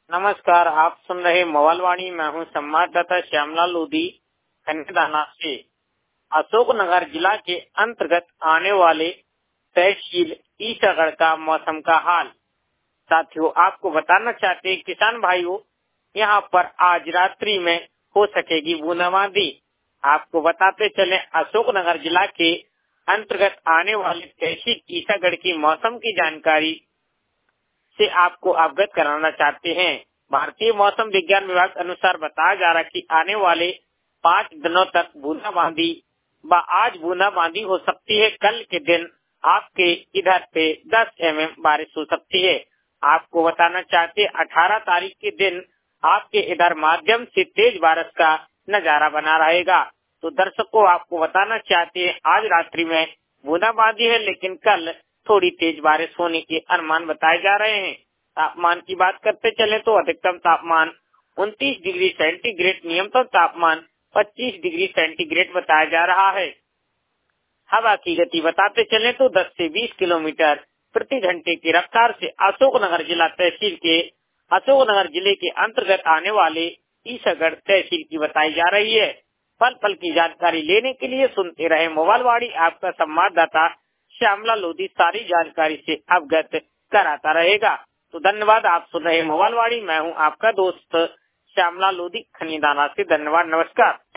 नमस्कार, आप सुन रहे मोबाइलवाणी। मैं हूं संवाददाता श्यामलाल लोधी कन्यादाना से। अशोकनगर जिला के अंतर्गत आने वाले तहसील ईसागढ़ का मौसम का हाल साथियों आपको बताना चाहते हैं। किसान भाइयों, यहाँ पर आज रात्रि में हो सकेगी बूंदाबांदी। आपको बताते चले, अशोकनगर जिला के अंतर्गत आने वाले तहसील ईसागढ़ की मौसम की जानकारी से आपको अवगत कराना चाहते हैं। भारतीय मौसम विज्ञान विभाग अनुसार बताया जा रहा है कि आने वाले 5 दिनों तक बूंदाबांदी व आज बूंदाबांदी हो सकती है। कल के दिन आपके इधर पे 10 mm बारिश हो सकती है। आपको बताना चाहते हैं, 18 तारीख के दिन आपके इधर माध्यम से तेज बारिश का नजारा बना रहेगा। तो दर्शकों, आपको बताना चाहते हैं, आज रात्रि में बूंदाबांदी है, लेकिन कल थोड़ी तेज बारिश होने के अनुमान बताए जा रहे हैं। तापमान की बात करते चले तो अधिकतम तापमान 29 डिग्री सेंटीग्रेड, न्यूनतम तापमान 25 डिग्री सेंटीग्रेड बताया जा रहा है। हवा की गति बताते चले तो 10 से 20 किलोमीटर प्रति घंटे की रफ्तार से अशोकनगर जिला तहसील के अशोकनगर जिले के अंतर्गत आने वाले ईसागढ़ तहसील की बताई जा रही है। पल पल की जानकारी लेने के लिए सुनते रहे मोबाइलवाणी। आपका संवाददाता श्यामलाल लोधी सारी जानकारी से अवगत कराता रहेगा। तो धन्यवाद। आप सुन रहे मोबाइलवाणी। मैं हूं आपका दोस्त श्यामलाल लोधी खनीदाना से। धन्यवाद, नमस्कार।